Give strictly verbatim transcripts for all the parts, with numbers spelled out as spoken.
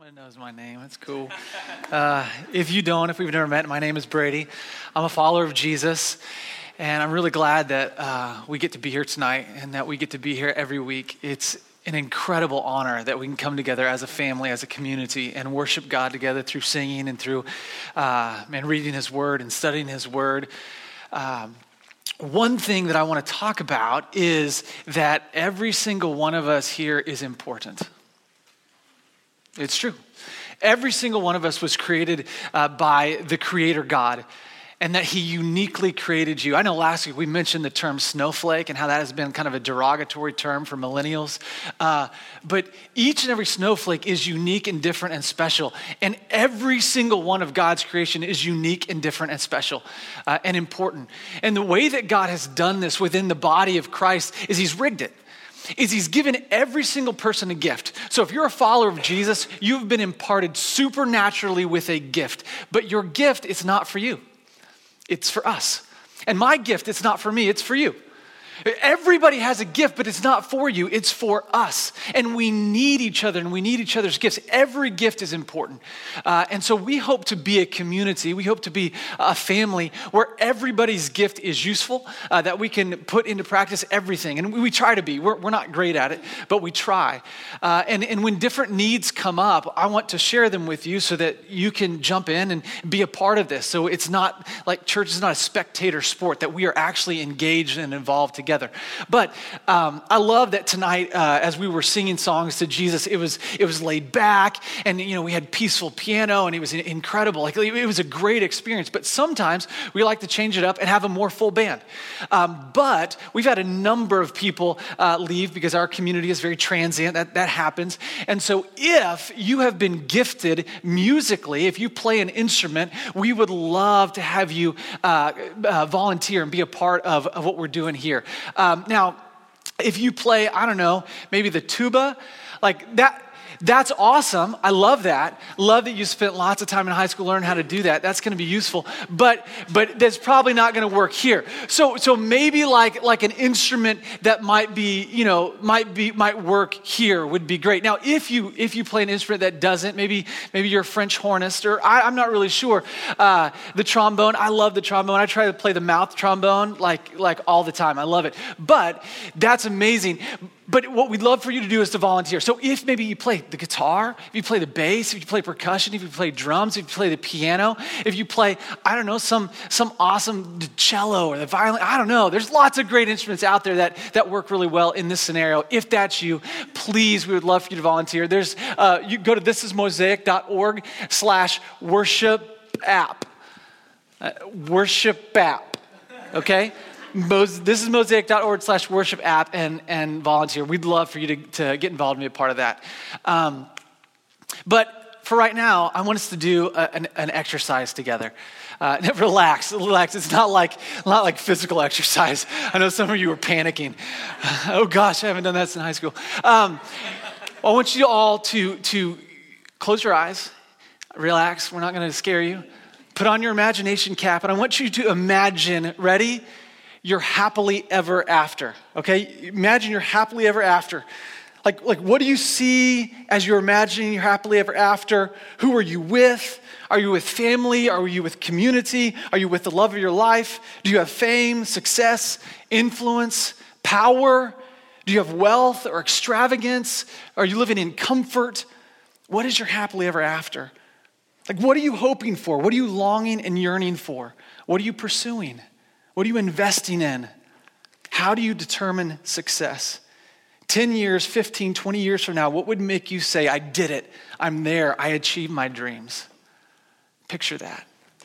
Everyone knows my name. It's cool. Uh, if you don't, if we've never met, my name is Brady. I'm a follower of Jesus, and I'm really glad that uh, we get to be here tonight and that we get to be here every week. It's an incredible honor that we can come together as a family, as a community, and worship God together through singing and through uh, and reading His Word and studying His Word. Um, One thing that I want to talk about is that every single one of us here is important. It's true. Every single one of us was created uh, by the Creator God, and that He uniquely created you. I know last week we mentioned the term snowflake and how that has been kind of a derogatory term for millennials. Uh, but each and every snowflake is unique and different and special. And every single one of God's creation is unique and different and special uh, and important. And the way that God has done this within the body of Christ is He's rigged it. Is He's given every single person a gift. So if you're a follower of Jesus, you've been imparted supernaturally with a gift. But your gift is not for you. It's for us. And my gift, it's not for me, it's for you. Everybody has a gift, but it's not for you, it's for us. And we need each other and we need each other's gifts. Every gift is important. Uh, and so we hope to be a community, we hope to be a family where everybody's gift is useful, uh, that we can put into practice everything. And we, we try to be. We're, we're not great at it, but we try. Uh, and, and when different needs come up, I want to share them with you so that you can jump in and be a part of this. So it's not like church is not a spectator sport, that we are actually engaged and involved together. Together. But um, I love that tonight, uh, as we were singing songs to Jesus, it was it was laid back, and you know we had peaceful piano, and it was incredible. Like it was a great experience. But sometimes we like to change it up and have a more full band. Um, but we've had a number of people uh, leave because our community is very transient. That that happens. And so, if you have been gifted musically, if you play an instrument, we would love to have you uh, uh, volunteer and be a part of, of what we're doing here. Um, now, if you play, I don't know, maybe the tuba, like that, that's awesome. I love that. Love that you spent lots of time in high school learning how to do that. That's going to be useful, but but that's probably not going to work here. So so maybe like like an instrument that might be you know might be might work here would be great. Now if you if you play an instrument that doesn't, maybe maybe you're a French hornist or I, I'm not really sure. Uh, the trombone, I love the trombone. I try to play the mouth trombone like like all the time. I love it. But that's amazing. But what we'd love for you to do is to volunteer. So if maybe you play the guitar, if you play the bass, if you play percussion, if you play drums, if you play the piano, if you play, I don't know, some some awesome cello or the violin, I don't know. There's lots of great instruments out there that, that work really well in this scenario. If that's you, please, we would love for you to volunteer. There's, uh, you go to thisismosaic.org slash worship app. Uh, worship app, okay? This is mosaic.org slash worship app and, and volunteer. We'd love for you to, to get involved and be a part of that. Um, but for right now, I want us to do a, an, an exercise together. Uh, relax, relax. It's not like not like physical exercise. I know some of you are panicking. Oh gosh, I haven't done that since high school. Um, I want you all to, to close your eyes, relax. We're not going to scare you. Put on your imagination cap, and I want you to imagine, ready? You're happily ever after, okay? Imagine you're happily ever after. Like, like, what do you see as you're imagining you're happily ever after? Who are you with? Are you with family? Are you with community? Are you with the love of your life? Do you have fame, success, influence, power? Do you have wealth or extravagance? Are you living in comfort? What is your happily ever after? Like, what are you hoping for? What are you longing and yearning for? What are you pursuing? What are you investing in? How do you determine success? ten years, fifteen, twenty years from now, what would make you say, I did it, I'm there, I achieved my dreams? Picture that.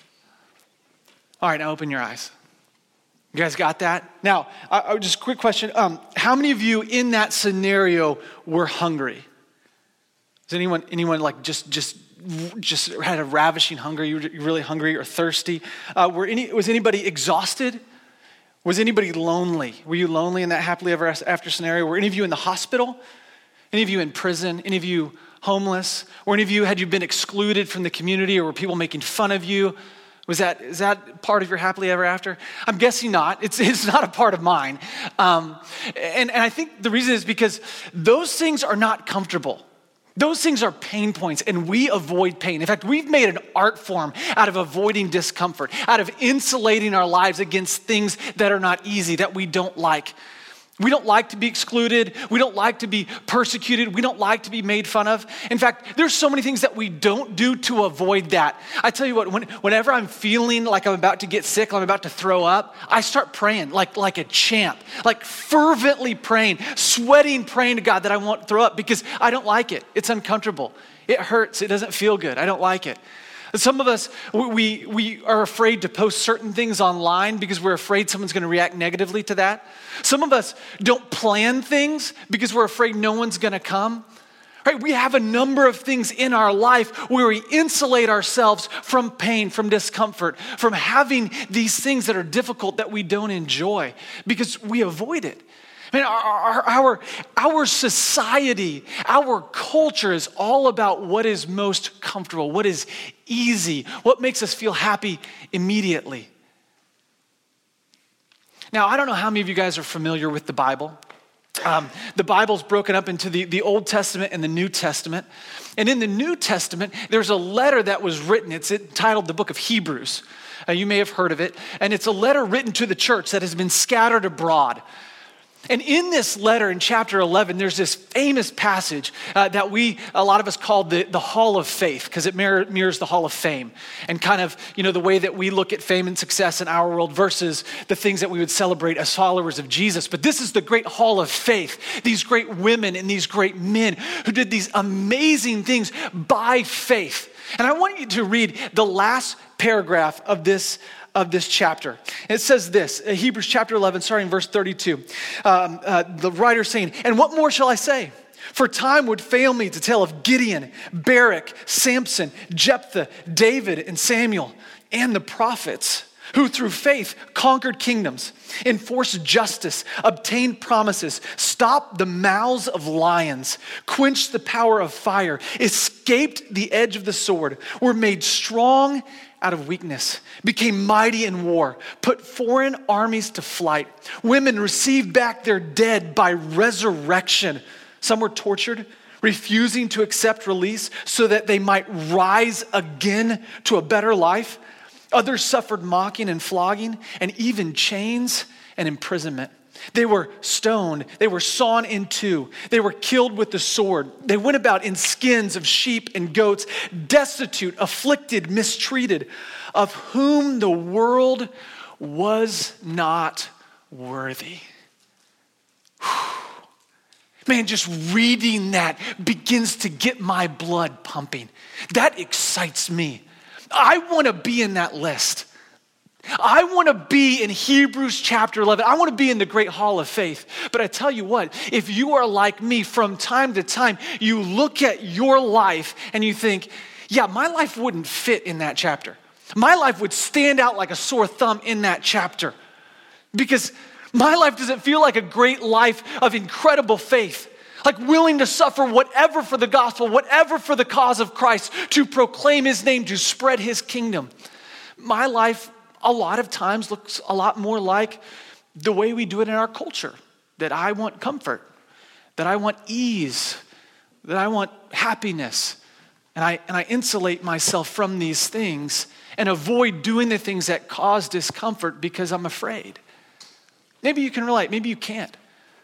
All right, now open your eyes. You guys got that? Now, uh, just a quick question. Um, how many of you in that scenario were hungry? Is anyone, anyone like just, just, just had a ravishing hunger? You were really hungry or thirsty? Uh, were any, was anybody exhausted? Was anybody lonely? Were you lonely in that happily ever after scenario? Were any of you in the hospital? Any of you in prison? Any of you homeless? Or any of you, had you been excluded from the community, or were people making fun of you? Was that, is that part of your happily ever after? I'm guessing not. It's, it's not a part of mine. Um, and, and I think the reason is because those things are not comfortable. Those things are pain points, and we avoid pain. In fact, we've made an art form out of avoiding discomfort, out of insulating our lives against things that are not easy, that we don't like. We don't like to be excluded. We don't like to be persecuted. We don't like to be made fun of. In fact, there's so many things that we don't do to avoid that. I tell you what, when, whenever I'm feeling like I'm about to get sick, I'm about to throw up, I start praying like, like a champ, like fervently praying, sweating, praying to God that I won't throw up because I don't like it. It's uncomfortable. It hurts. It doesn't feel good. I don't like it. Some of us, we, we are afraid to post certain things online because we're afraid someone's going to react negatively to that. Some of us don't plan things because we're afraid no one's going to come. Right? We have a number of things in our life where we insulate ourselves from pain, from discomfort, from having these things that are difficult that we don't enjoy because we avoid it. I mean, our, our, our, our society, our culture is all about what is most comfortable, what is easy, what makes us feel happy immediately. Now, I don't know how many of you guys are familiar with the Bible. Um, the Bible's broken up into the, the Old Testament and the New Testament. And in the New Testament, there's a letter that was written. It's entitled the book of Hebrews. Uh, you may have heard of it. And it's a letter written to the church that has been scattered abroad. And in this letter in chapter eleven, there's this famous passage uh, that we, a lot of us call the, the Hall of Faith because it mirror, mirrors the Hall of Fame and kind of, you know, the way that we look at fame and success in our world versus the things that we would celebrate as followers of Jesus. But this is the great Hall of Faith, these great women and these great men who did these amazing things by faith. And I want you to read the last paragraph of this of this chapter. It says this, Hebrews chapter eleven, starting in verse thirty-two. Um, uh, the writer saying, "And what more shall I say? For time would fail me to tell of Gideon, Barak, Samson, Jephthah, David, and Samuel, and the prophets, who through faith conquered kingdoms, enforced justice, obtained promises, stopped the mouths of lions, quenched the power of fire, escaped the edge of the sword, were made strong out of weakness, became mighty in war, put foreign armies to flight. Women received back their dead by resurrection. Some were tortured, refusing to accept release so that they might rise again to a better life. Others suffered mocking and flogging and even chains and imprisonment. They were stoned. They were sawn in two. They were killed with the sword. They went about in skins of sheep and goats, destitute, afflicted, mistreated, of whom the world was not worthy." Whew. Man, just reading that begins to get my blood pumping. That excites me. I want to be in that list. I want to be in Hebrews chapter eleven. I want to be in the great Hall of Faith. But I tell you what, if you are like me, from time to time, you look at your life and you think, yeah, my life wouldn't fit in that chapter. My life would stand out like a sore thumb in that chapter because my life doesn't feel like a great life of incredible faith, like willing to suffer whatever for the gospel, whatever for the cause of Christ, to proclaim his name, to spread his kingdom. My life a lot of times looks a lot more like the way we do it in our culture, that I want comfort, that I want ease, that I want happiness. And I, and I insulate myself from these things and avoid doing the things that cause discomfort because I'm afraid. Maybe you can relate, maybe you can't.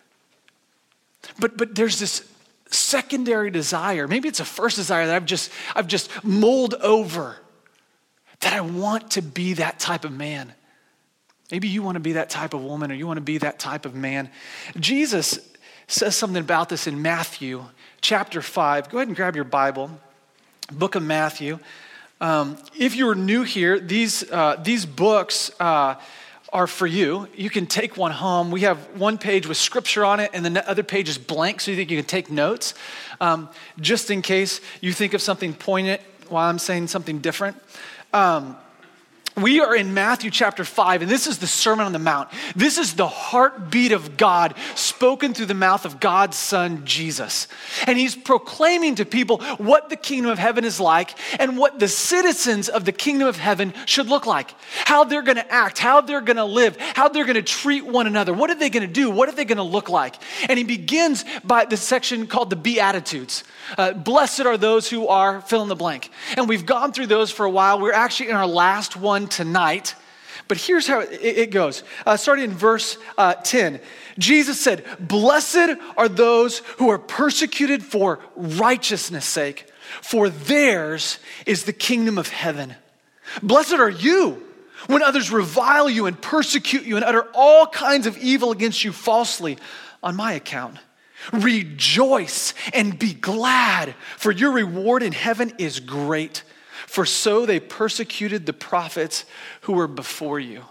But, but there's this secondary desire, maybe it's a first desire that I've just, I've just mulled over, that I want to be that type of man. Maybe you want to be that type of woman, or you want to be that type of man. Jesus says something about this in Matthew chapter five. Go ahead and grab your Bible, book of Matthew. Um, if you're new here, these, uh, these books uh, are for you. You can take one home. We have one page with scripture on it, and the other page is blank, so you think you can take notes. Um, just in case you think of something poignant while I'm saying something different. Um, We are in Matthew chapter five, and this is the Sermon on the Mount. This is the heartbeat of God spoken through the mouth of God's Son, Jesus. And he's proclaiming to people what the kingdom of heaven is like and what the citizens of the kingdom of heaven should look like. How they're going to act, how they're going to live, how they're going to treat one another. What are they going to do? What are they going to look like? And he begins by the section called the Beatitudes. Uh, Blessed are those who are fill in the blank. And we've gone through those for a while. We're actually in our last one tonight. But here's how it, it goes. Uh, starting in verse uh, ten. Jesus said, blessed are those who are persecuted for righteousness' sake, for theirs is the kingdom of heaven. Blessed are you when others revile you and persecute you and utter all kinds of evil against you falsely on my account. Rejoice and be glad, for your reward in heaven is great. For so they persecuted the prophets who were before you.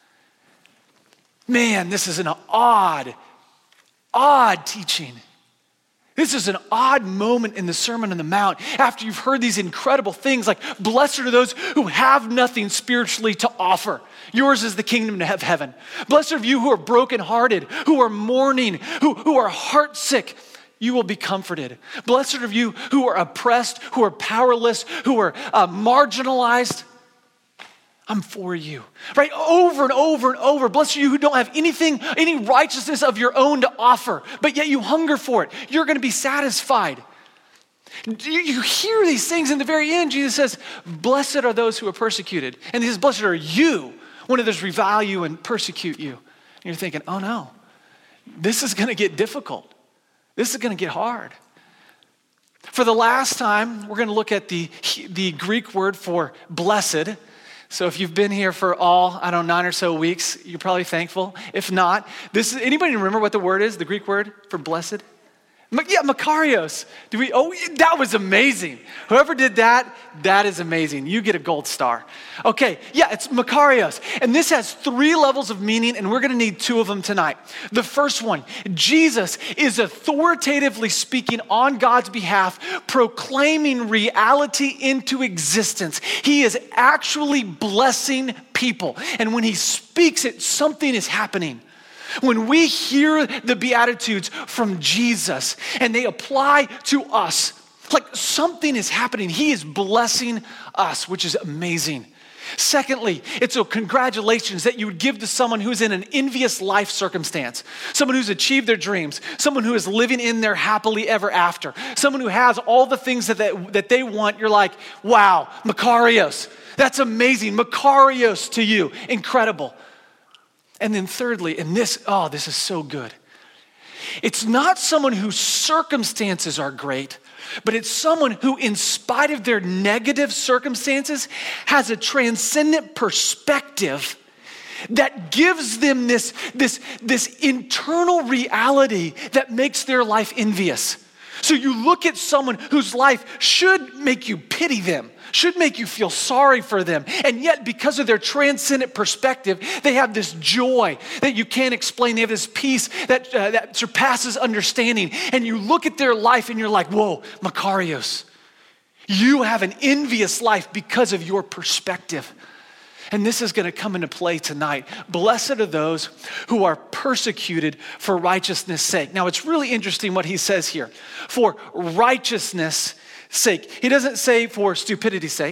Man, this is an odd, odd teaching. This is an odd moment in the Sermon on the Mount after you've heard these incredible things like, blessed are those who have nothing spiritually to offer. Yours is the kingdom of heaven. Blessed are you who are brokenhearted, who are mourning, who, who are heartsick. You will be comforted. Blessed are you who are oppressed, who are powerless, who are uh, marginalized. I'm for you. Right? Over and over and over. Blessed are you who don't have anything, any righteousness of your own to offer, but yet you hunger for it. You're going to be satisfied. You hear these things in the very end. Jesus says, blessed are those who are persecuted. And he says, blessed are you when others revile you and persecute you. And you're thinking, oh no, this is going to get difficult. This is going to get hard. For the last time, we're going to look at the, the Greek word for blessed. So if you've been here for all, I don't know, nine or so weeks, you're probably thankful. If not, this is, anybody remember what the word is, the Greek word for blessed? Yeah, Makarios. Do we? Oh, that was amazing. Whoever did that, that is amazing. You get a gold star. Okay, yeah, it's Makarios. And this has three levels of meaning, and we're going to need two of them tonight. The first one, Jesus is authoritatively speaking on God's behalf, proclaiming reality into existence. He is actually blessing people. And when he speaks it, something is happening. When we hear the Beatitudes from Jesus and they apply to us, like something is happening. He is blessing us, which is amazing. Secondly, it's a congratulations that you would give to someone who's in an envious life circumstance, someone who's achieved their dreams, someone who is living in their happily ever after, someone who has all the things that they, that they want. You're like, wow, Makarios, that's amazing. Makarios to you, incredible. And then thirdly, and this, oh, this is so good. It's not someone whose circumstances are great, but it's someone who, in spite of their negative circumstances, has a transcendent perspective that gives them this, this, this internal reality that makes their life envious. So you look at someone whose life should make you pity them, should make you feel sorry for them. And yet, because of their transcendent perspective, they have this joy that you can't explain. They have this peace that, uh, that surpasses understanding. And you look at their life and you're like, whoa, Makarios, you have an envious life because of your perspective. And this is going to come into play tonight. Blessed are those who are persecuted for righteousness' sake. Now, it's really interesting what he says here. For righteousness' sake. He doesn't say for stupidity's sake.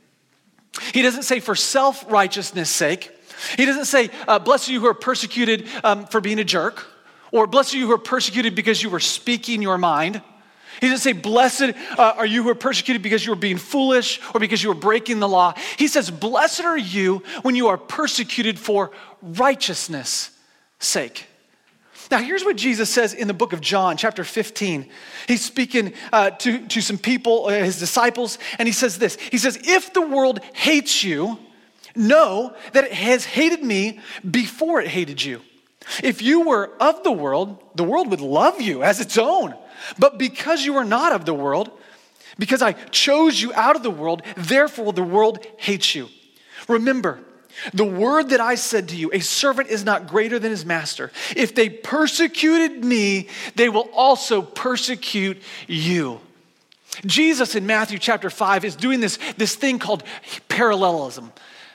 He doesn't say for self-righteousness' sake. He doesn't say, uh, blessed are you who are persecuted um, for being a jerk. Or blessed are you who are persecuted because you were speaking your mind. He doesn't say, blessed uh, are you who are persecuted because you were being foolish or because you were breaking the law. He says, blessed are you when you are persecuted for righteousness' sake. Now, here's what Jesus says in the book of John, chapter fifteen. He's speaking uh, to, to some people, uh, his disciples, and he says this. He says, if the world hates you, know that it has hated me before it hated you. If you were of the world, the world would love you as its own. But because you are not of the world, because I chose you out of the world, therefore the world hates you. Remember, the word that I said to you, a servant is not greater than his master. If they persecuted me, they will also persecute you. Jesus in Matthew chapter five is doing this, this thing called parallelism.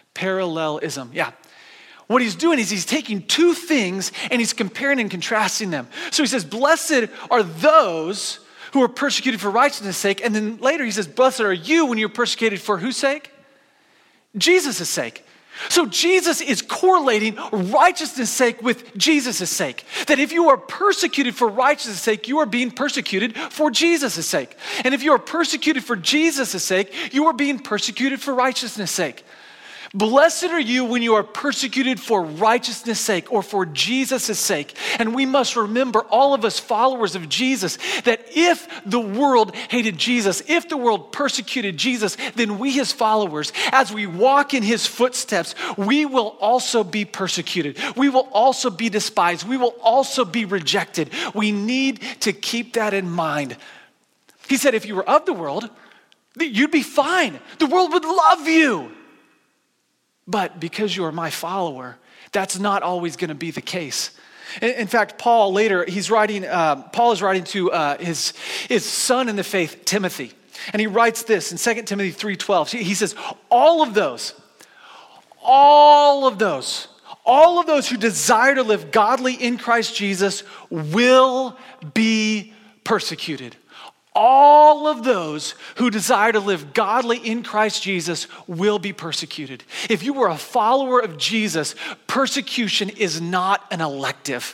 Parallelism, yeah. What he's doing is he's taking two things and he's comparing and contrasting them. So he says, blessed are those who are persecuted for righteousness' sake. And then later he says, blessed are you when you're persecuted for whose sake? Jesus' sake. So Jesus is correlating righteousness' sake with Jesus' sake. That if you are persecuted for righteousness' sake, you are being persecuted for Jesus' sake. And if you are persecuted for Jesus' sake, you are being persecuted for righteousness' sake. Blessed are you when you are persecuted for righteousness' sake or for Jesus' sake. And we must remember, all of us followers of Jesus, that if the world hated Jesus, if the world persecuted Jesus, then we, his followers, as we walk in his footsteps, we will also be persecuted. We will also be despised. We will also be rejected. We need to keep that in mind. He said, if you were of the world, you'd be fine. The world would love you. But because you are my follower, that's not always going to be the case. In, in fact, Paul later, he's writing, uh, Paul is writing to uh, his, his son in the faith, Timothy. And he writes this in Second Timothy three twelve. He says, all of those, all of those, all of those who desire to live godly in Christ Jesus will be persecuted. All of those who desire to live godly in Christ Jesus will be persecuted. If you were a follower of Jesus, persecution is not an elective.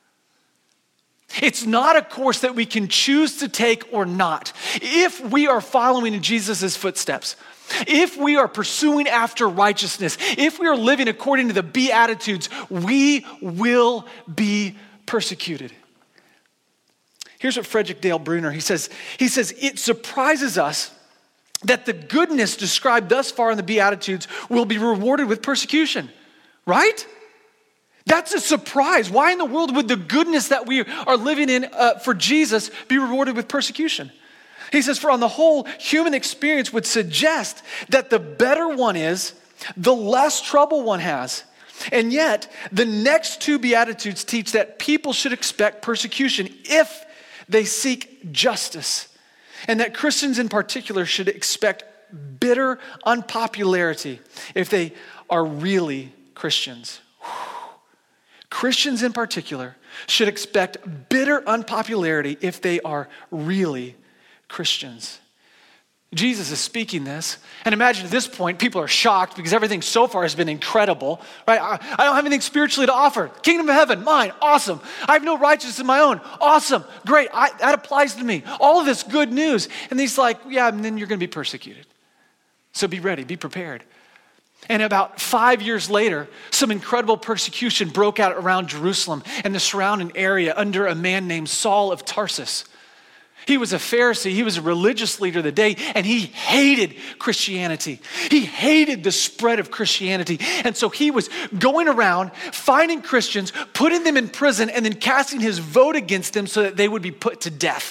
It's not a course that we can choose to take or not. If we are following in Jesus' footsteps, if we are pursuing after righteousness, if we are living according to the Beatitudes, we will be persecuted. Here's what Frederick Dale Bruner, he says, he says, it surprises us that the goodness described thus far in the Beatitudes will be rewarded with persecution, right? That's a surprise. Why in the world would the goodness that we are living in uh, for Jesus be rewarded with persecution? He says, for on the whole, human experience would suggest that the better one is, the less trouble one has. And yet, the next two Beatitudes teach that people should expect persecution if they seek justice, and that Christians in particular should expect bitter unpopularity if they are really Christians. Whew. Christians in particular should expect bitter unpopularity if they are really Christians. Jesus is speaking this, and imagine at this point, people are shocked because everything so far has been incredible, right? I, I don't have anything spiritually to offer. Kingdom of heaven, mine, awesome. I have no righteousness of my own, awesome, great, I, that applies to me. All of this good news. And he's like, yeah, and then you're going to be persecuted. So be ready, be prepared. And about five years later, some incredible persecution broke out around Jerusalem and the surrounding area under a man named Saul of Tarsus. He was a Pharisee, he was a religious leader of the day, and he hated Christianity. He hated the spread of Christianity. And so he was going around, finding Christians, putting them in prison, and then casting his vote against them so that they would be put to death.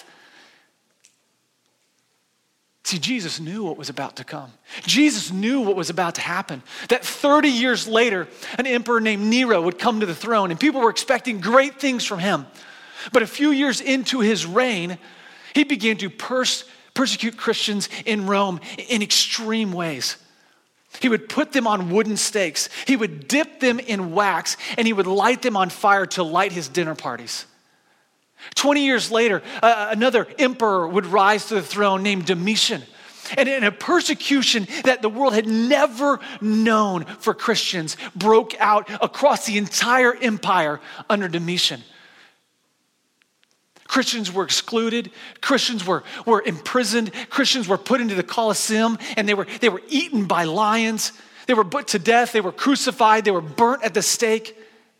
See, Jesus knew what was about to come. Jesus knew what was about to happen. That thirty years later, an emperor named Nero would come to the throne, and people were expecting great things from him. But a few years into his reign, he began to pers- persecute Christians in Rome in extreme ways. He would put them on wooden stakes. He would dip them in wax, and he would light them on fire to light his dinner parties. twenty years later, uh, another emperor would rise to the throne named Domitian. And in a persecution that the world had never known for Christians broke out across the entire empire under Domitian. Christians were excluded. Christians were, were imprisoned. Christians were put into the Colosseum, and they were, they were eaten by lions. They were put to death. They were crucified. They were burnt at the stake.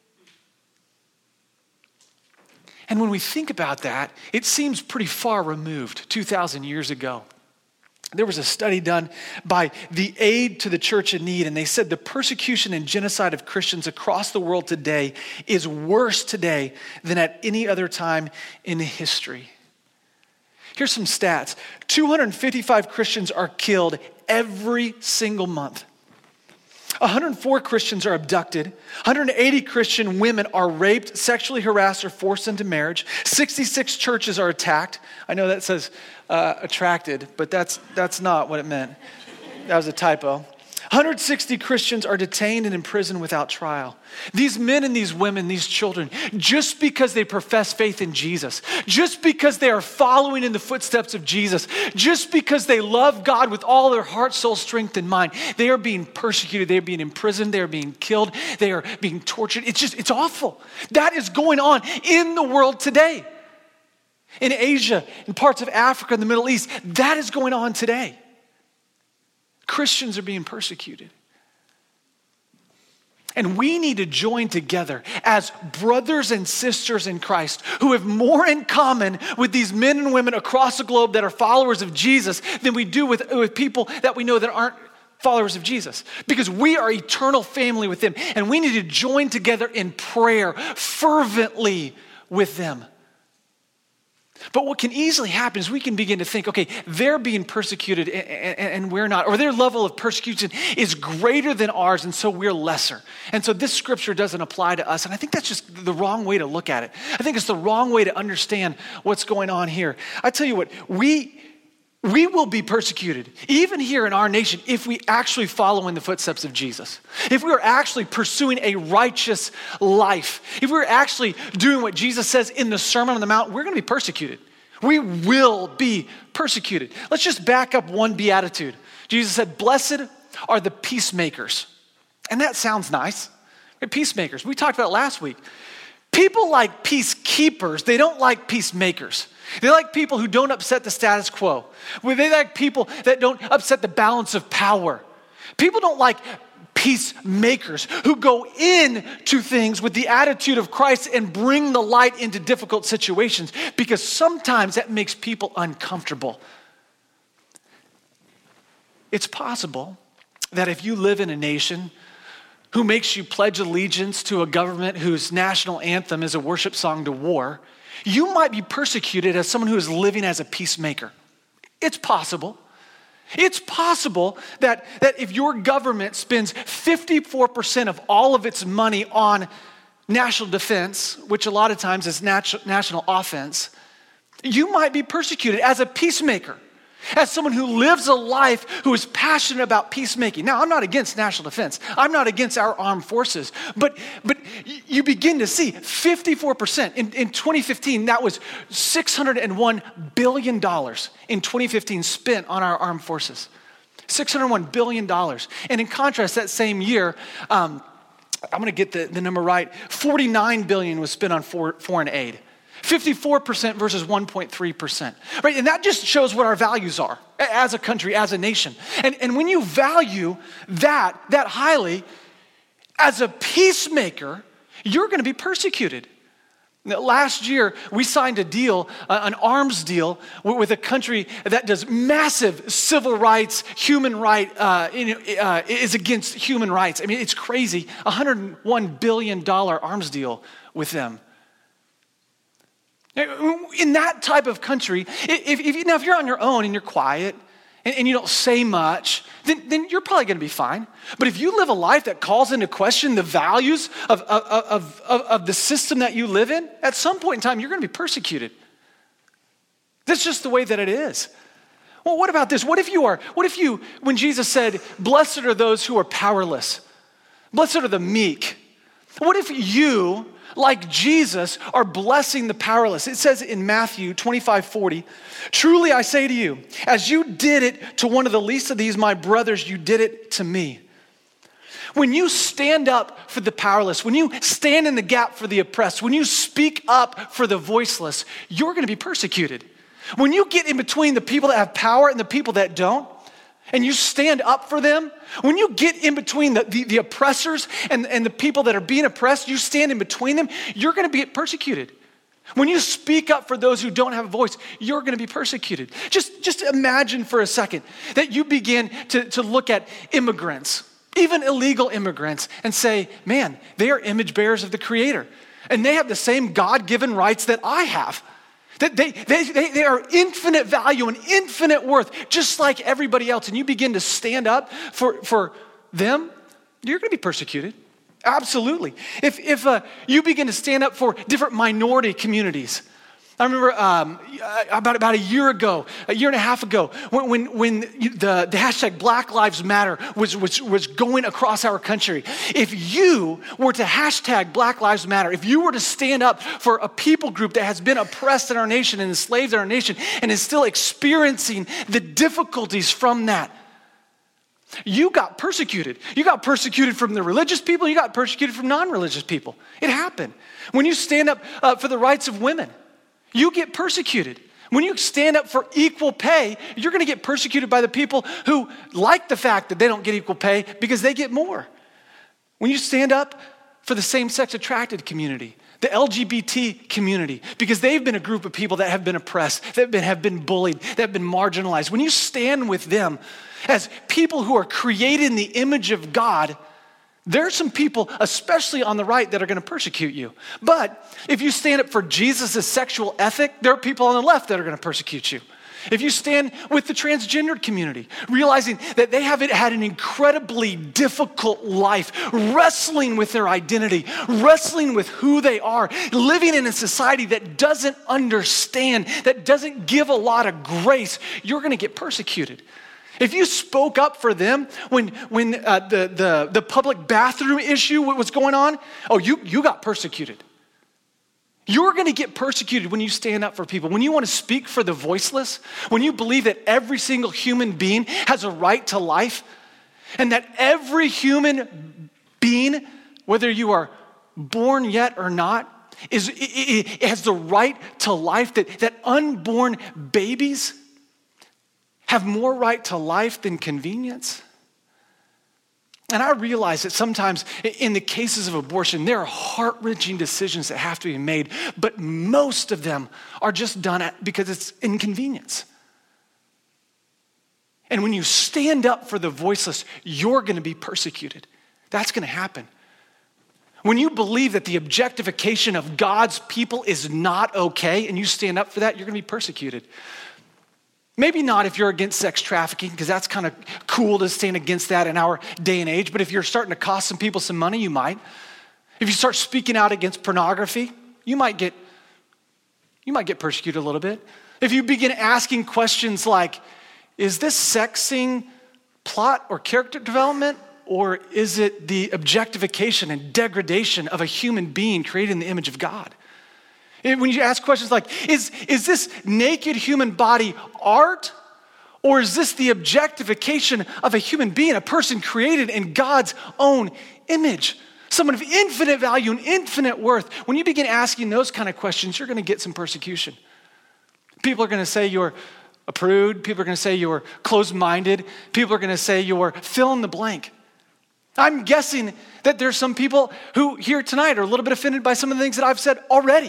And when we think about that, it seems pretty far removed, two thousand years ago. There was a study done by the Aid to the Church in Need, and they said the persecution and genocide of Christians across the world today is worse today than at any other time in history. Here's some stats. two hundred fifty-five Christians are killed every single month. one hundred four Christians are abducted. one hundred eighty Christian women are raped, sexually harassed, or forced into marriage. sixty-six churches are attacked. I know that says uh, attracted, but that's that's not what it meant. That was a typo. one hundred sixty Christians are detained and imprisoned without trial. These men and these women, these children, just because they profess faith in Jesus, just because they are following in the footsteps of Jesus, just because they love God with all their heart, soul, strength, and mind, they are being persecuted, they are being imprisoned, they are being killed, they are being tortured. It's just, it's awful. That is going on in the world today. In Asia, in parts of Africa, in the Middle East, that is going on today. Christians are being persecuted. And we need to join together as brothers and sisters in Christ who have more in common with these men and women across the globe that are followers of Jesus than we do with, with people that we know that aren't followers of Jesus. Because we are eternal family with them. And we need to join together in prayer fervently with them. But what can easily happen is we can begin to think, okay, they're being persecuted and, and we're not, or their level of persecution is greater than ours, and so we're lesser. And so this scripture doesn't apply to us. And I think that's just the wrong way to look at it. I think it's the wrong way to understand what's going on here. I tell you what, we we will be persecuted, even here in our nation, if we actually follow in the footsteps of Jesus. If we are actually pursuing a righteous life, if we're actually doing what Jesus says in the Sermon on the Mount, we're going to be persecuted. We will be persecuted. Let's just back up one beatitude. Jesus said, "Blessed are the peacemakers." And that sounds nice. They're peacemakers. We talked about it last week. People like peacekeepers. They don't like peacemakers. They like people who don't upset the status quo. They like people that don't upset the balance of power. People don't like peacemakers who go into things with the attitude of Christ and bring the light into difficult situations, because sometimes that makes people uncomfortable. It's possible that if you live in a nation who makes you pledge allegiance to a government whose national anthem is a worship song to war, you might be persecuted as someone who is living as a peacemaker. It's possible. It's possible that, that if your government spends fifty-four percent of all of its money on national defense, which a lot of times is nat- national offense, you might be persecuted as a peacemaker, as someone who lives a life who is passionate about peacemaking. Now, I'm not against national defense. I'm not against our armed forces. But but you begin to see fifty-four percent. In, in twenty fifteen, that was six hundred one billion dollars in twenty fifteen spent on our armed forces. six hundred one billion dollars. And in contrast, that same year, um, I'm going to get the, the number right, forty-nine billion dollars was spent on for, foreign aid. fifty-four percent versus one point three percent, right? And that just shows what our values are as a country, as a nation. And, and when you value that, that highly, as a peacemaker, you're going to be persecuted. Now, last year, we signed a deal, uh, an arms deal with a country that does massive civil rights, human right, uh, uh, is against human rights. I mean, it's crazy. one hundred one billion dollars arms deal with them. In that type of country, if, if, now if you're on your own and you're quiet and, and you don't say much, then, then you're probably going to be fine. But if you live a life that calls into question the values of, of, of, of, of the system that you live in, at some point in time, you're going to be persecuted. That's just the way that it is. Well, what about this? What if you are, what if you, when Jesus said, "Blessed are those who are powerless, blessed are the meek," what if you, like Jesus, are blessing the powerless? It says in Matthew twenty-five forty, "Truly I say to you, as you did it to one of the least of these, my brothers, you did it to me." When you stand up for the powerless, when you stand in the gap for the oppressed, when you speak up for the voiceless, you're going to be persecuted. When you get in between the people that have power and the people that don't, and you stand up for them, when you get in between the, the, the oppressors and, and the people that are being oppressed, you stand in between them, you're going to be persecuted. When you speak up for those who don't have a voice, you're going to be persecuted. Just, just imagine for a second that you begin to, to look at immigrants, even illegal immigrants, and say, man, they are image bearers of the Creator. And they have the same God-given rights that I have. That they, they, they, they are infinite value and infinite worth, just like everybody else. And you begin to stand up for, for them, you're going to be persecuted. Absolutely. If, if uh, you begin to stand up for different minority communities, I remember um, about, about a year ago, a year and a half ago, when, when, when the, the hashtag Black Lives Matter was, was, was going across our country. If you were to hashtag Black Lives Matter, if you were to stand up for a people group that has been oppressed in our nation and enslaved in our nation and is still experiencing the difficulties from that, you got persecuted. You got persecuted from the religious people, you got persecuted from non-religious people. It happened. When you stand up uh, for the rights of women, you get persecuted. When you stand up for equal pay, you're going to get persecuted by the people who like the fact that they don't get equal pay because they get more. When you stand up for the same-sex attracted community, the L G B T community, because they've been a group of people that have been oppressed, that have been, have been bullied, that have been marginalized. When you stand with them as people who are created in the image of God, there are some people, especially on the right, that are going to persecute you. But if you stand up for Jesus' sexual ethic, there are people on the left that are going to persecute you. If you stand with the transgendered community, realizing that they have had an incredibly difficult life, wrestling with their identity, wrestling with who they are, living in a society that doesn't understand, that doesn't give a lot of grace, you're going to get persecuted. If you spoke up for them when, when uh, the, the, the public bathroom issue was going on, oh, you, you got persecuted. You're going to get persecuted when you stand up for people. When you want to speak for the voiceless, when you believe that every single human being has a right to life, and that every human being, whether you are born yet or not, is it, it, it has the right to life, that, that unborn babies have more right to life than convenience. And I realize that sometimes in the cases of abortion, there are heart-wrenching decisions that have to be made, but most of them are just done because it's inconvenience. And when you stand up for the voiceless, you're going to be persecuted. That's going to happen. When you believe that the objectification of God's people is not okay, and you stand up for that, you're going to be persecuted. Maybe not if you're against sex trafficking, because that's kind of cool to stand against that in our day and age. But if you're starting to cost some people some money, you might. If you start speaking out against pornography, you might get, you might get persecuted a little bit. If you begin asking questions like, is this sexing plot or character development, or is it the objectification and degradation of a human being created in the image of God? When you ask questions like, is, is this naked human body art? Or is this the objectification of a human being, a person created in God's own image? Someone of infinite value and infinite worth. When you begin asking those kind of questions, you're going to get some persecution. People are going to say you're a prude. People are going to say you're closed-minded. People are going to say you're fill in the blank. I'm guessing that there's some people who here tonight are a little bit offended by some of the things that I've said already.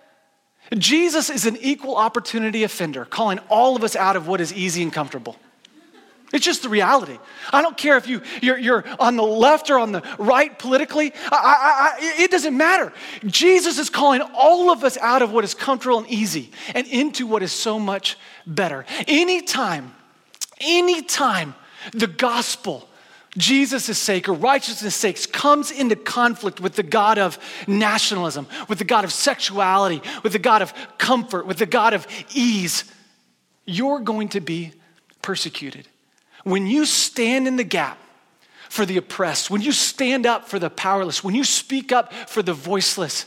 Jesus is an equal opportunity offender, calling all of us out of what is easy and comfortable. It's just the reality. I don't care if you, you're, you're on the left or on the right politically. I, I, I, it doesn't matter. Jesus is calling all of us out of what is comfortable and easy and into what is so much better. Anytime, anytime the gospel, Jesus' sake or righteousness' sake, comes into conflict with the God of nationalism, with the God of sexuality, with the God of comfort, with the God of ease, you're going to be persecuted. When you stand in the gap for the oppressed, when you stand up for the powerless, when you speak up for the voiceless,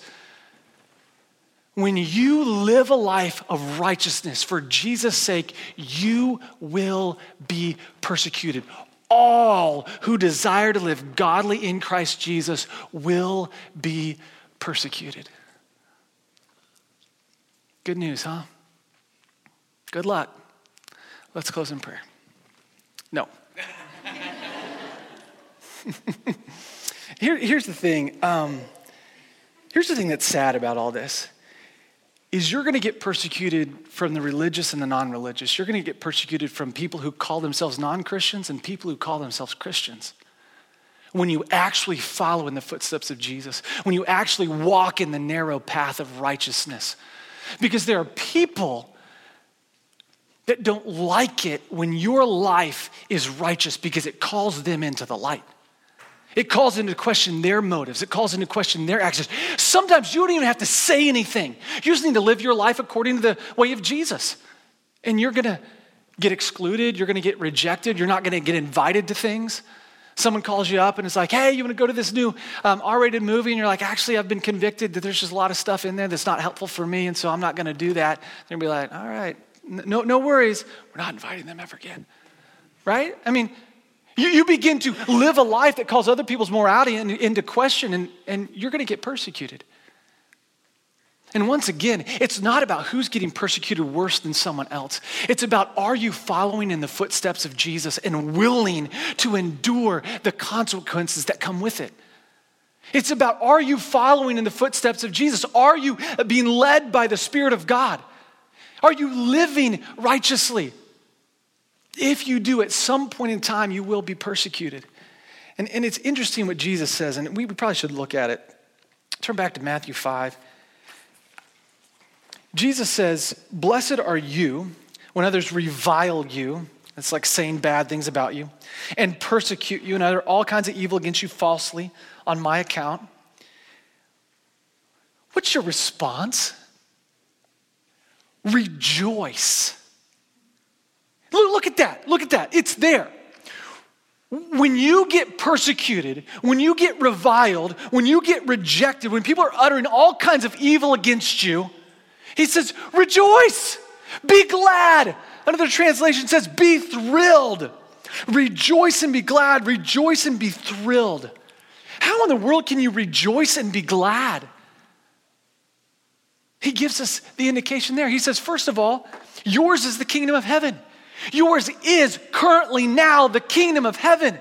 when you live a life of righteousness for Jesus' sake, you will be persecuted. All who desire to live godly in Christ Jesus will be persecuted. Good news, huh? Good luck. Let's close in prayer. No. Here, here's the thing. Um, here's the thing that's sad about all this. Is you're going to get persecuted from the religious and the non-religious. You're going to get persecuted from people who call themselves non-Christians and people who call themselves Christians. When you actually follow in the footsteps of Jesus, when you actually walk in the narrow path of righteousness. Because there are people that don't like it when your life is righteous because it calls them into the light. It calls into question their motives. It calls into question their actions. Sometimes you don't even have to say anything. You just need to live your life according to the way of Jesus. And you're going to get excluded. You're going to get rejected. You're not going to get invited to things. Someone calls you up and it's like, hey, you want to go to this new um, R-rated movie? And you're like, actually, I've been convicted that there's just a lot of stuff in there that's not helpful for me, and so I'm not going to do that. They're going to be like, all right, no, no worries. We're not inviting them ever again. Right? I mean, You, you begin to live a life that calls other people's morality in, into question, and, and you're going to get persecuted. And once again, it's not about who's getting persecuted worse than someone else. It's about, are you following in the footsteps of Jesus and willing to endure the consequences that come with it? It's about, are you following in the footsteps of Jesus? Are you being led by the Spirit of God? Are you living righteously? If you do, at some point in time, you will be persecuted. And, and it's interesting what Jesus says, and we probably should look at it. Turn back to Matthew five. Jesus says, blessed are you when others revile you. It's like saying bad things about you. And persecute you and utter all kinds of evil against you falsely on my account. What's your response? Rejoice. Look, look at that. Look at that. It's there. When you get persecuted, when you get reviled, when you get rejected, when people are uttering all kinds of evil against you, he says, rejoice, be glad. Another translation says, be thrilled. Rejoice and be glad. Rejoice and be thrilled. How in the world can you rejoice and be glad? He gives us the indication there. He says, first of all, yours is the kingdom of heaven. Yours is currently now the kingdom of heaven.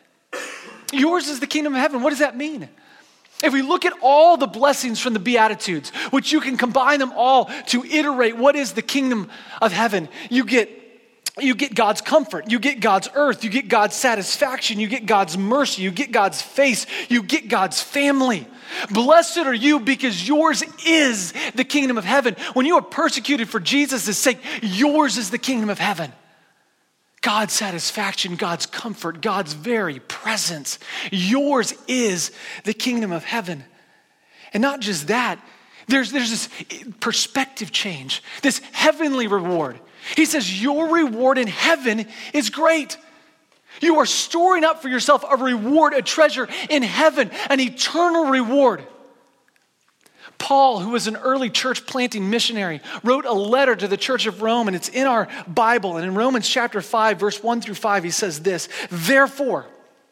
Yours is the kingdom of heaven. What does that mean? If we look at all the blessings from the Beatitudes, which you can combine them all to iterate what is the kingdom of heaven, you get, you get God's comfort, you get God's earth, you get God's satisfaction, you get God's mercy, you get God's face, you get God's family. Blessed are you because yours is the kingdom of heaven. When you are persecuted for Jesus' sake, yours is the kingdom of heaven. God's satisfaction, God's comfort, God's very presence. Yours is the kingdom of heaven. And not just that, there's, there's this perspective change, this heavenly reward. He says, your reward in heaven is great. You are storing up for yourself a reward, a treasure in heaven, an eternal reward. Paul, who was an early church planting missionary, wrote a letter to the church of Rome, and it's in our Bible. And in Romans chapter five, verse one through five, he says this, therefore,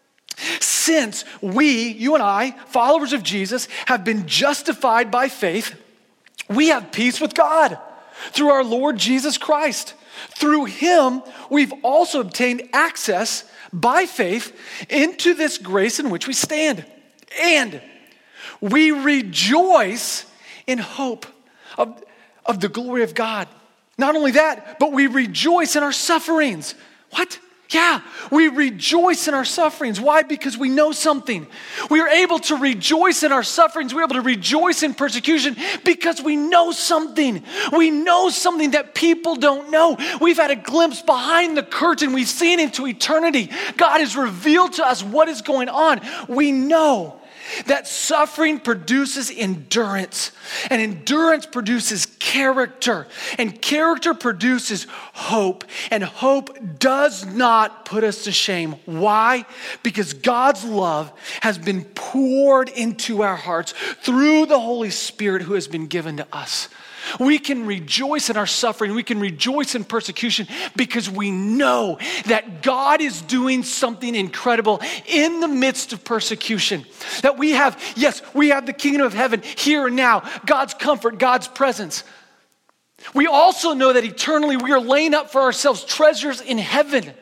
since we, you and I, followers of Jesus, have been justified by faith, we have peace with God through our Lord Jesus Christ. Through him, we've also obtained access by faith into this grace in which we stand. And we rejoice in hope of, of the glory of God. Not only that, but we rejoice in our sufferings. What? Yeah, we rejoice in our sufferings. Why? Because we know something. We are able to rejoice in our sufferings. We're able to rejoice in persecution because we know something. We know something that people don't know. We've had a glimpse behind the curtain. We've seen into eternity. God has revealed to us what is going on. We know that suffering produces endurance, and endurance produces character, and character produces hope, and hope does not put us to shame. Why? Because God's love has been poured into our hearts through the Holy Spirit who has been given to us. We can rejoice in our suffering. We can rejoice in persecution because we know that God is doing something incredible in the midst of persecution. That we have, yes, we have the kingdom of heaven here and now, God's comfort, God's presence. We also know that eternally we are laying up for ourselves treasures in heaven.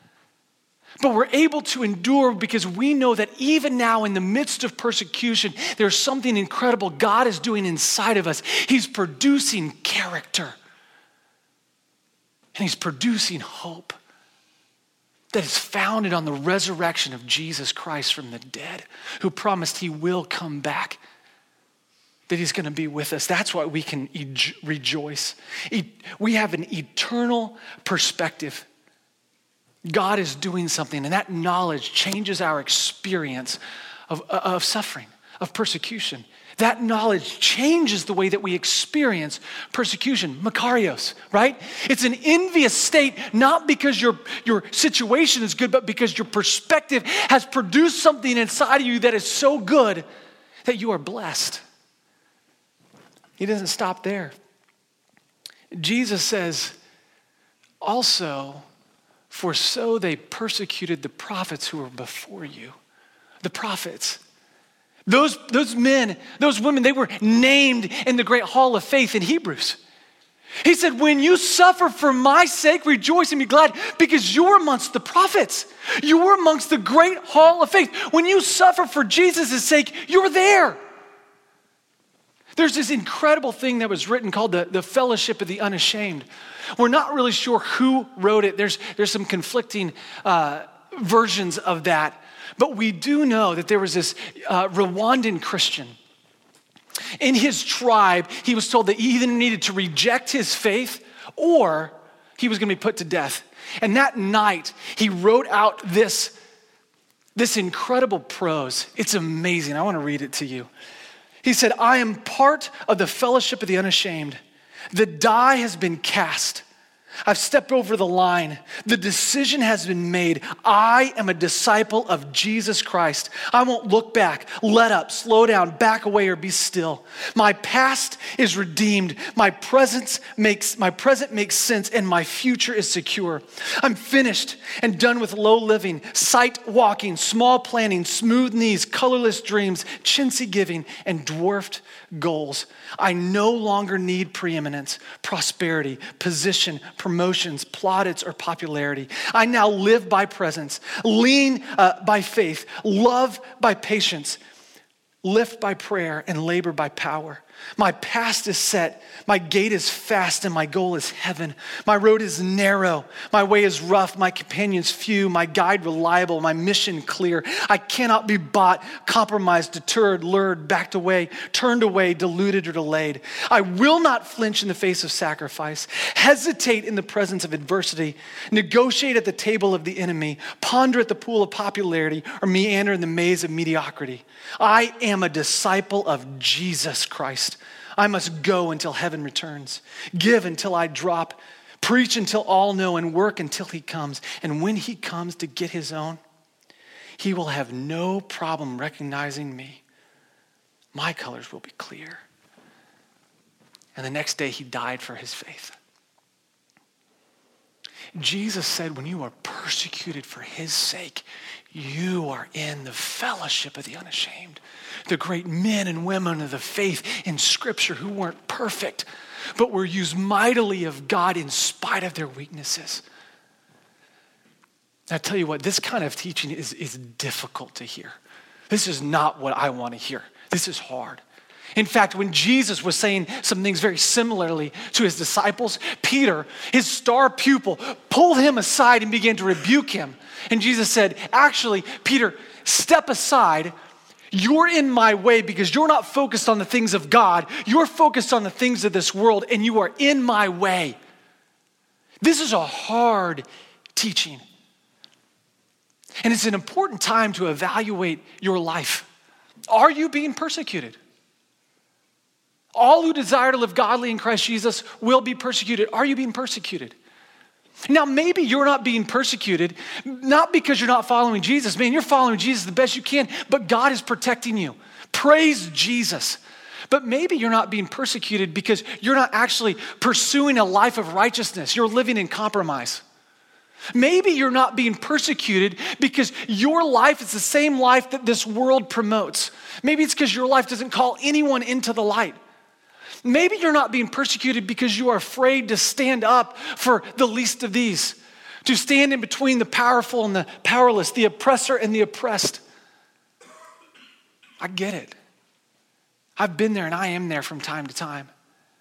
But we're able to endure because we know that even now in the midst of persecution, there's something incredible God is doing inside of us. He's producing character. And he's producing hope that is founded on the resurrection of Jesus Christ from the dead, who promised he will come back, that he's going to be with us. That's why we can e- rejoice. E- we have an eternal perspective. God is doing something, and that knowledge changes our experience of, of suffering, of persecution. That knowledge changes the way that we experience persecution, makarios, right? It's an envious state, not because your, your situation is good, but because your perspective has produced something inside of you that is so good that you are blessed. He doesn't stop there. Jesus says, also, for so they persecuted the prophets who were before you. The prophets. Those, those men, those women, they were named in the great hall of faith in Hebrews. He said, when you suffer for my sake, rejoice and be glad, because you're amongst the prophets. You're amongst the great hall of faith. When you suffer for Jesus' sake, you're there. There's this incredible thing that was written called the, the Fellowship of the Unashamed. We're not really sure who wrote it. There's, there's some conflicting uh, versions of that. But we do know that there was this uh, Rwandan Christian. In his tribe, he was told that he either needed to reject his faith or he was going to be put to death. And that night, he wrote out this, this incredible prose. It's amazing. I want to read it to you. He said, I am part of the fellowship of the unashamed. The die has been cast. I've stepped over the line. The decision has been made. I am a disciple of Jesus Christ. I won't look back, let up, slow down, back away, or be still. My past is redeemed. My presence makes my present makes sense, and my future is secure. I'm finished and done with low living, sight walking, small planning, smooth knees, colorless dreams, chintzy giving, and dwarfed goals. I no longer need preeminence, prosperity, position, promotions, plaudits, or popularity. I now live by presence, lean uh, by faith, love by patience, lift by prayer, and labor by power. My past is set, my gate is fast, and my goal is heaven. My road is narrow, my way is rough, my companions few, my guide reliable, my mission clear. I cannot be bought, compromised, deterred, lured, backed away, turned away, deluded, or delayed. I will not flinch in the face of sacrifice, hesitate in the presence of adversity, negotiate at the table of the enemy, ponder at the pool of popularity, or meander in the maze of mediocrity. I am a disciple of Jesus Christ. I must go until heaven returns, give until I drop, preach until all know, and work until he comes. And when he comes to get his own, he will have no problem recognizing me. My colors will be clear. And the next day he died for his faith. Jesus said, when you are persecuted for his sake, you are in the fellowship of the unashamed. The great men and women of the faith in Scripture who weren't perfect, but were used mightily of God in spite of their weaknesses. I tell you what, this kind of teaching is, is difficult to hear. This is not what I want to hear. This is hard. In fact, when Jesus was saying some things very similarly to his disciples, Peter, his star pupil, pulled him aside and began to rebuke him. And Jesus said, actually, Peter, step aside. You're in my way because you're not focused on the things of God. You're focused on the things of this world, and you are in my way. This is a hard teaching. And it's an important time to evaluate your life. Are you being persecuted? All who desire to live godly in Christ Jesus will be persecuted. Are you being persecuted? Now, maybe you're not being persecuted, not because you're not following Jesus. Man, you're following Jesus the best you can, but God is protecting you. Praise Jesus. But maybe you're not being persecuted because you're not actually pursuing a life of righteousness. You're living in compromise. Maybe you're not being persecuted because your life is the same life that this world promotes. Maybe it's because your life doesn't call anyone into the light. Maybe you're not being persecuted because you are afraid to stand up for the least of these, to stand in between the powerful and the powerless, the oppressor and the oppressed. I get it. I've been there and I am there from time to time.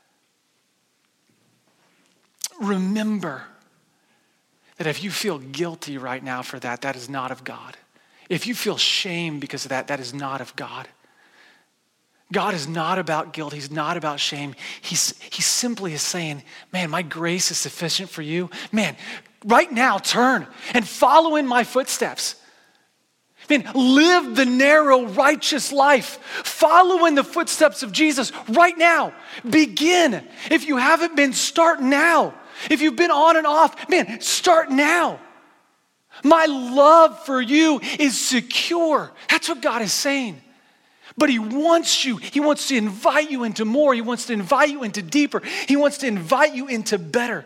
Remember that if you feel guilty right now for that, that is not of God. If you feel shame because of that, that is not of God. God is not about guilt. He's not about shame. He's, he simply is saying, man, my grace is sufficient for you. Man, right now, turn and follow in my footsteps. Man, live the narrow, righteous life. Follow in the footsteps of Jesus right now. Begin. If you haven't been, start now. If you've been on and off, man, start now. My love for you is secure. That's what God is saying. But he wants you, he wants to invite you into more. He wants to invite you into deeper. He wants to invite you into better.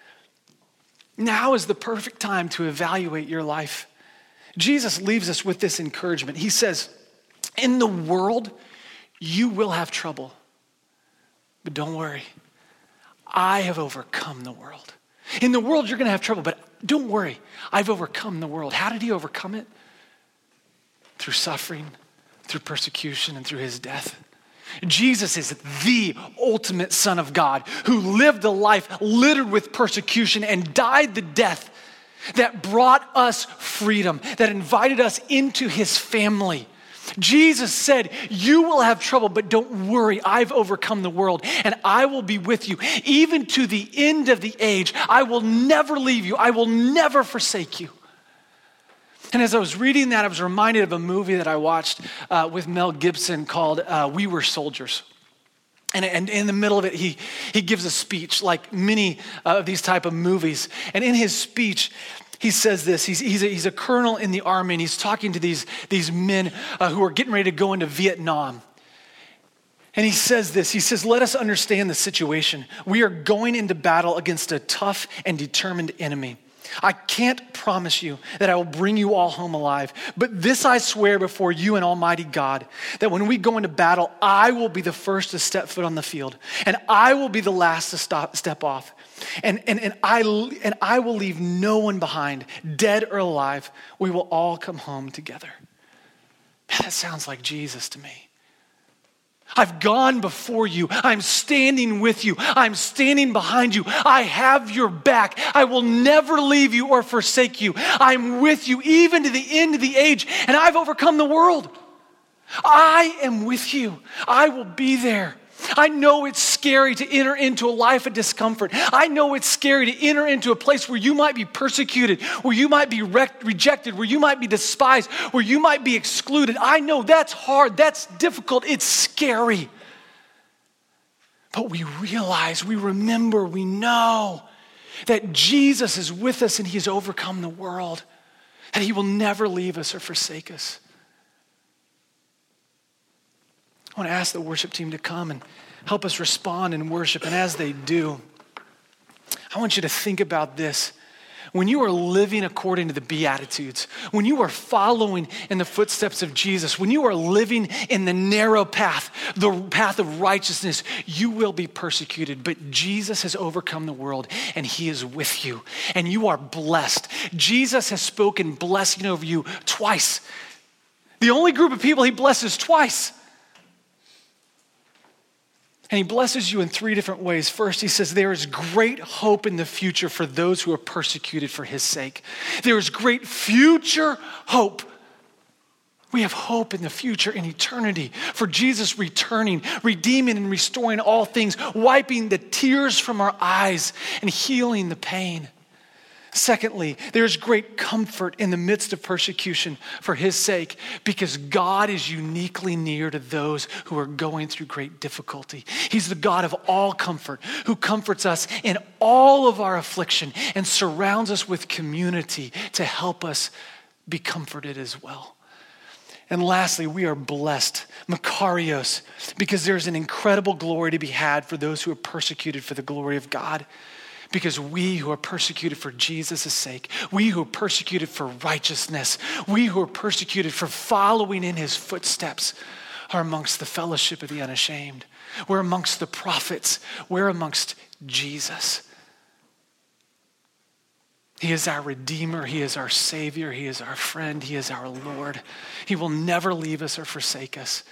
Now is the perfect time to evaluate your life. Jesus leaves us with this encouragement. He says, in the world, you will have trouble. But don't worry. I have overcome the world. In the world, you're going to have trouble, but don't worry. I've overcome the world. How did he overcome it? Through suffering, through persecution, and through his death. Jesus is the ultimate Son of God who lived a life littered with persecution and died the death that brought us freedom, that invited us into his family. Jesus said, you will have trouble, but don't worry, I've overcome the world and I will be with you even to the end of the age. I will never leave you. I will never forsake you. And as I was reading that, I was reminded of a movie that I watched uh, with Mel Gibson called uh, We Were Soldiers. And, and in the middle of it, he, he gives a speech like many uh, of these type of movies. And in his speech, he says this. He's, he's, a, he's a colonel in the army, and he's talking to these, these men uh, who are getting ready to go into Vietnam. And he says this. He says, let us understand the situation. We are going into battle against a tough and determined enemy. I can't promise you that I will bring you all home alive, but this I swear before you and Almighty God, that when we go into battle, I will be the first to step foot on the field, and I will be the last to stop, step off. And, and, and, I, and I will leave no one behind, dead or alive. We will all come home together. Man, that sounds like Jesus to me. I've gone before you. I'm standing with you. I'm standing behind you. I have your back. I will never leave you or forsake you. I'm with you even to the end of the age, and I've overcome the world. I am with you. I will be there. I know it's scary to enter into a life of discomfort. I know it's scary to enter into a place where you might be persecuted, where you might be re- rejected, where you might be despised, where you might be excluded. I know that's hard, that's difficult, it's scary. But we realize, we remember, we know that Jesus is with us and he has overcome the world, and he will never leave us or forsake us. I want to ask the worship team to come and help us respond in worship. And as they do, I want you to think about this. When you are living according to the Beatitudes, when you are following in the footsteps of Jesus, when you are living in the narrow path, the path of righteousness, you will be persecuted. But Jesus has overcome the world and he is with you and you are blessed. Jesus has spoken blessing over you twice. The only group of people he blesses twice. And he blesses you in three different ways. First, he says, there is great hope in the future for those who are persecuted for his sake. There is great future hope. We have hope in the future, in eternity, for Jesus returning, redeeming and restoring all things, wiping the tears from our eyes and healing the pain. Secondly, there's great comfort in the midst of persecution for his sake because God is uniquely near to those who are going through great difficulty. He's the God of all comfort who comforts us in all of our affliction and surrounds us with community to help us be comforted as well. And lastly, we are blessed, Makarios, because there's an incredible glory to be had for those who are persecuted for the glory of God. Because we who are persecuted for Jesus' sake, we who are persecuted for righteousness, we who are persecuted for following in his footsteps are amongst the fellowship of the unashamed. We're amongst the prophets. We're amongst Jesus. He is our Redeemer. He is our Savior. He is our friend. He is our Lord. He will never leave us or forsake us.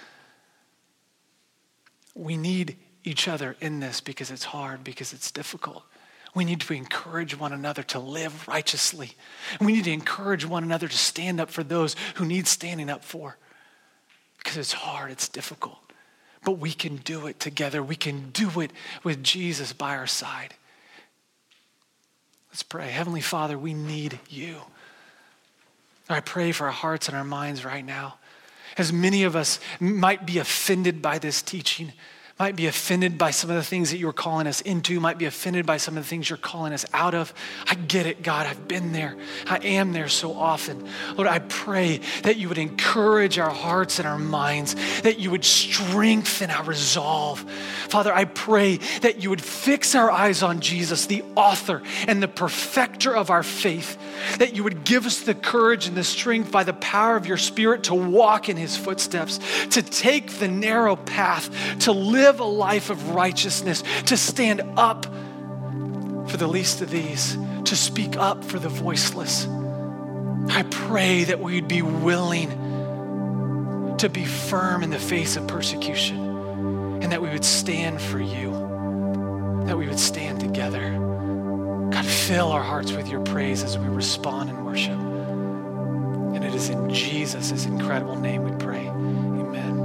We need each other in this because it's hard, because it's difficult. We need to encourage one another to live righteously. We need to encourage one another to stand up for those who need standing up for. Because it's hard, it's difficult. But we can do it together. We can do it with Jesus by our side. Let's pray. Heavenly Father, we need you. I pray for our hearts and our minds right now. As many of us might be offended by this teaching, might be offended by some of the things that you're calling us into, might be offended by some of the things you're calling us out of. I get it, God. I've been there. I am there so often. Lord, I pray that you would encourage our hearts and our minds, that you would strengthen our resolve. Father, I pray that you would fix our eyes on Jesus, the author and the perfecter of our faith, that you would give us the courage and the strength by the power of your Spirit to walk in his footsteps, to take the narrow path, to live a life of righteousness, to stand up for the least of these, to speak up for the voiceless. I pray that we'd be willing to be firm in the face of persecution, and that we would stand for you, that we would stand together. God, fill our hearts with your praise as we respond in worship. And it is in Jesus' incredible name we pray. Amen.